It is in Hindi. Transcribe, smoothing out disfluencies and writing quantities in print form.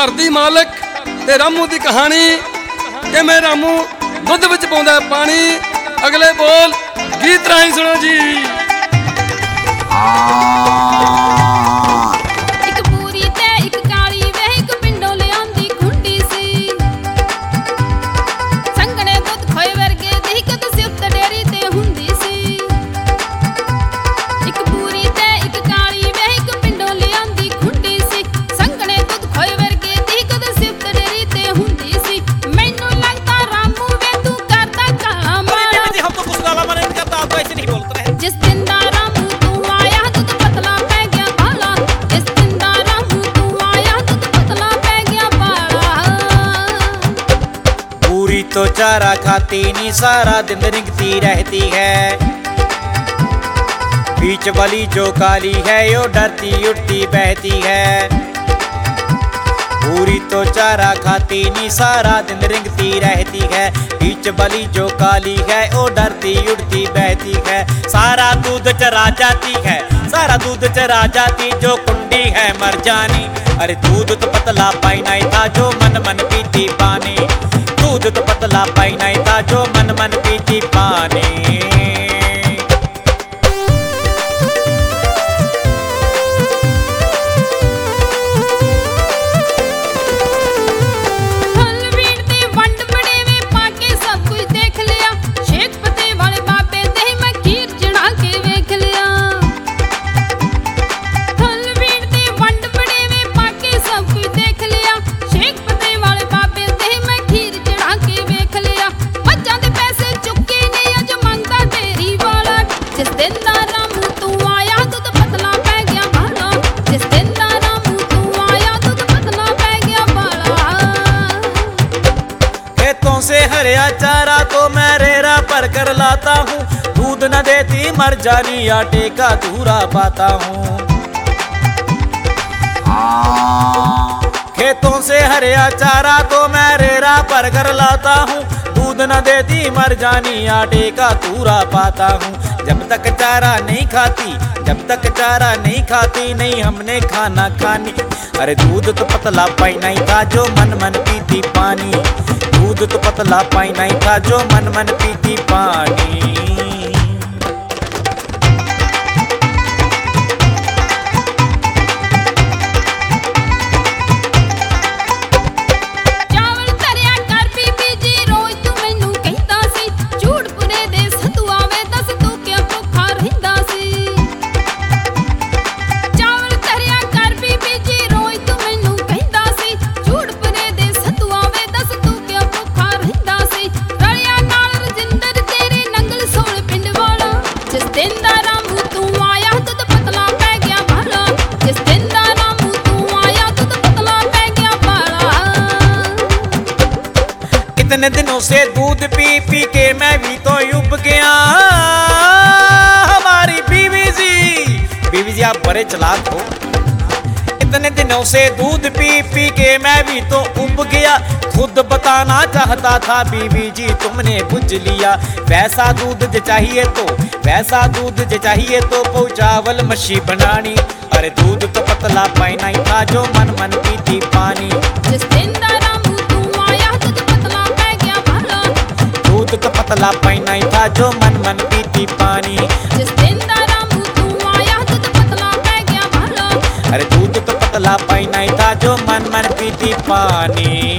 धरती मालिक ते रामू की कहानी कि मैं रामू दुध विच पाउंदा पानी। अगले बोल गीत राही सुनो जी। एक पूरी ते एक काली वे एक पिंडों ले आंदी खुंडी सी संगने दुध खोए वर्गे दिखत सिफ्त डेरी ते हुंदी सी। एक पूरी ते एक काली वे एक पिंडों ले आंदी खुंडी सी संगने दुध खोए वर्गे दिखत सिफ्त डेरी ते हुंदी सी। मैनू लगता रामू वे तू करदा काम जी हम तो कुछ गाला मारे नहीं करता, आपको ऐसे नहीं बोलते रहे। जिस दिन दा रामू तू आया दूध पतला पै गया बाला। जिस दिन दा रामू तू आया दूध पतला पै गया बाला। पूरी तो चारा खाती नहीं सारा दिन रिंगती रहती है, बीच वाली जो काली है यो डरती उठती बहती है। पूरी तो चारा खाती नहीं सारा दिन रिंगती रहती है, बीच वाली जो काली है वो डरती उड़ती बहती है। सारा दूध चरा जाती है, सारा दूध चरा जाती जो कुंडी है मर जानी। अरे दूध तो पतला पाई नहीं था जो मन मन पीती पानी। दूध तो पतला पाई नहीं था जो मन मन पीती पानी। से हरिया चारा तो मैं रेरा पर कर लाता हूँ, दूध न देती मर जानी आटे का धूरा पाता हूँ। खेतों से हरिया चारा तो मैं रेरा पर कर लाता हूँ, दूध न देती मर जानी आटे का धूरा पाता हूँ। जब तक चारा नहीं खाती, जब तक चारा नहीं खाती नहीं हमने खाना खानी। अरे दूध तो पतला पाई नहीं था जो मन मन पीती पानी। दूध तो पतला पाई नहीं था जो मन मन पीती पानी। इतने दिनों से दूध पी पी के मैं भी तो उब गया। हमारी बीवी जी आप बड़े चलाक हो। इतने दिनों से दूध पी पी के मैं भी तो उब गया। खुद बताना चाहता था बीवी जी तुमने बुझ लिया। वैसा दूध जो चाहिए तो, वैसा दूध जो चाहिए तो चावल मच्छी बनानी। अरे दूध तो पतला पाई नहीं था जो मन मन पीती पानी। जिस दिन दूध तो पतला पाई नहीं था जो मन मन पीती पानी। जिस दिन दा रामू तू आया दूध पतला पै गया भाला। अरे दूध तो पतला पाई नहीं था जो मन मन पीती पानी।